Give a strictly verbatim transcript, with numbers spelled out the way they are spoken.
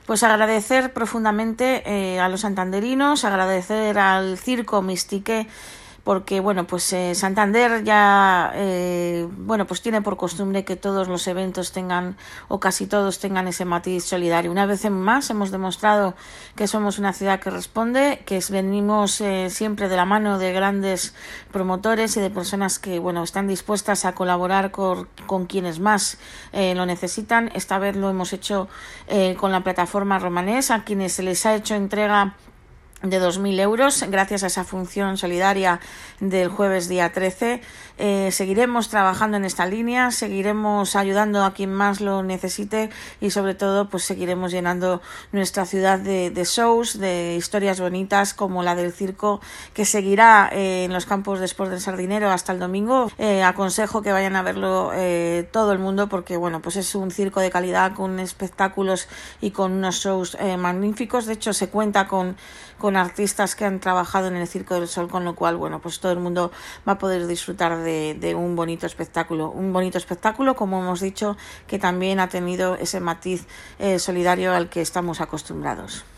Pues agradecer profundamente eh, a los santanderinos, agradecer al Circo Mistique, porque bueno, pues eh, Santander ya eh, bueno, pues tiene por costumbre que todos los eventos tengan, o casi todos tengan, ese matiz solidario. Una vez más hemos demostrado que somos una ciudad que responde, que venimos eh, siempre de la mano de grandes promotores y de personas que bueno, están dispuestas a colaborar con, con quienes más eh, lo necesitan. Esta vez lo hemos hecho eh, con la plataforma Romanés, a quienes se les ha hecho entrega de dos mil euros gracias a esa función solidaria del jueves día trece. Eh, seguiremos trabajando en esta línea, seguiremos ayudando a quien más lo necesite y sobre todo pues seguiremos llenando nuestra ciudad de, de shows, de historias bonitas como la del circo, que seguirá eh, en los campos de Sport del Sardinero hasta el domingo. Eh, aconsejo que vayan a verlo eh, todo el mundo, porque bueno, pues es un circo de calidad, con espectáculos y con unos shows eh, magníficos. De hecho, se cuenta con con artistas que han trabajado en el Circo del Sol, con lo cual, bueno, pues todo el mundo va a poder disfrutar de, de un bonito espectáculo. Un bonito espectáculo, como hemos dicho, que también ha tenido ese matiz eh, solidario al que estamos acostumbrados.